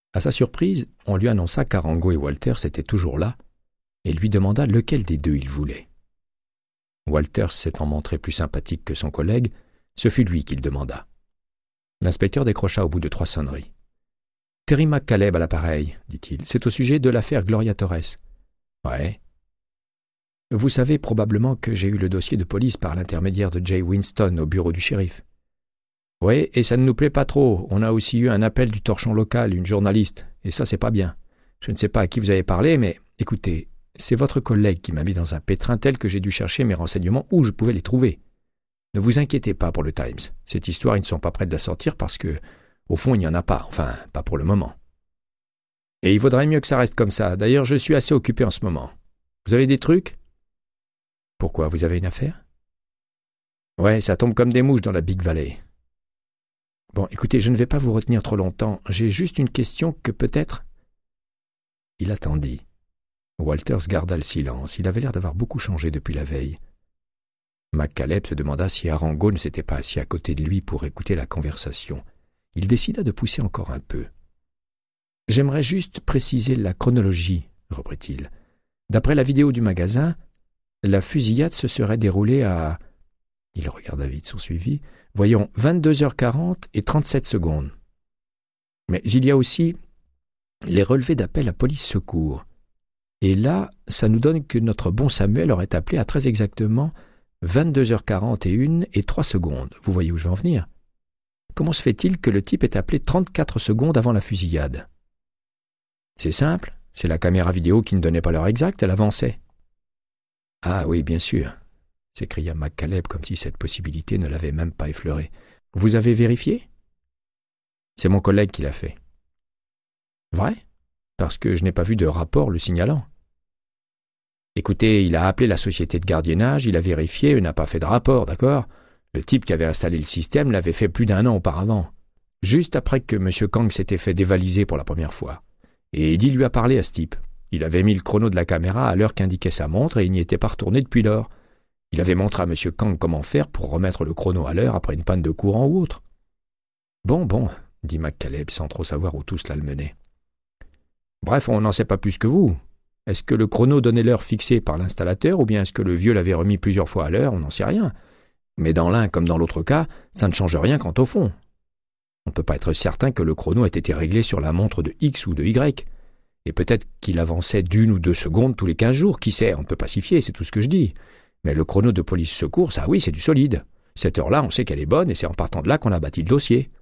À sa surprise, on lui annonça qu'Arango et Walters étaient toujours là et lui demanda lequel des deux il voulait. Walters s'étant montré plus sympathique que son collègue, ce fut lui qu'il demanda. L'inspecteur décrocha au bout de 3 sonneries. « Terry McCaleb à l'appareil, dit-il. C'est au sujet de l'affaire Gloria Torres. »« Ouais. »« Vous savez probablement que j'ai eu le dossier de police par l'intermédiaire de Jay Winston au bureau du shérif. »« Oui, et ça ne nous plaît pas trop. On a aussi eu un appel du torchon local, une journaliste, et ça c'est pas bien. Je ne sais pas à qui vous avez parlé, mais écoutez, c'est votre collègue qui m'a mis dans un pétrin tel que j'ai dû chercher mes renseignements où je pouvais les trouver. Ne vous inquiétez pas pour le Times. Cette histoire, ils ne sont pas prêts de la sortir parce que, au fond, il n'y en a pas. Enfin, pas pour le moment. Et il vaudrait mieux que ça reste comme ça. D'ailleurs, je suis assez occupé en ce moment. Vous avez des trucs ? Pourquoi, vous avez une affaire ? Ouais, ça tombe comme des mouches dans la Big Valley. Bon, écoutez, je ne vais pas vous retenir trop longtemps. J'ai juste une question que peut-être... Il attendit. Walters garda le silence. Il avait l'air d'avoir beaucoup changé depuis la veille. McCaleb se demanda si Arango ne s'était pas assis à côté de lui pour écouter la conversation. Il décida de pousser encore un peu. « J'aimerais juste préciser la chronologie, » reprit-il. « D'après la vidéo du magasin, la fusillade se serait déroulée à... » Il regarda vite son suivi. « Voyons, 22h40 et 37 secondes. Mais il y a aussi les relevés d'appel à police-secours. Et là, ça nous donne que notre bon Samuel aurait appelé à très exactement 22h41 et 3 secondes. Vous voyez où je veux en venir? Comment se fait-il que le type ait appelé 34 secondes avant la fusillade? C'est simple, c'est la caméra vidéo qui ne donnait pas l'heure exacte, elle avançait. Ah oui, bien sûr, s'écria McCaleb comme si cette possibilité ne l'avait même pas effleuré. Vous avez vérifié? C'est mon collègue qui l'a fait. Vrai? Parce que je n'ai pas vu de rapport le signalant. Écoutez, il a appelé la société de gardiennage, il a vérifié, il n'a pas fait de rapport, d'accord? Le type qui avait installé le système l'avait fait plus d'1 an auparavant, juste après que M. Kang s'était fait dévaliser pour la première fois. Et Eddie lui a parlé à ce type. Il avait mis le chrono de la caméra à l'heure qu'indiquait sa montre et il n'y était pas retourné depuis lors. Il avait montré à M. Kang comment faire pour remettre le chrono à l'heure après une panne de courant ou autre. Bon, dit McCaleb sans trop savoir où tout cela le menait. Bref, on n'en sait pas plus que vous. Est-ce que le chrono donnait l'heure fixée par l'installateur ou bien est-ce que le vieux l'avait remis plusieurs fois à l'heure? On n'en sait rien. Mais dans l'un comme dans l'autre cas, ça ne change rien quant au fond. On ne peut pas être certain que le chrono ait été réglé sur la montre de X ou de Y. Et peut-être qu'il avançait d'1 ou 2 secondes tous les 15 jours, qui sait, on ne peut pas s'y fier, c'est tout ce que je dis. Mais le chrono de police-secours, ça oui, c'est du solide. Cette heure-là, on sait qu'elle est bonne et c'est en partant de là qu'on a bâti le dossier.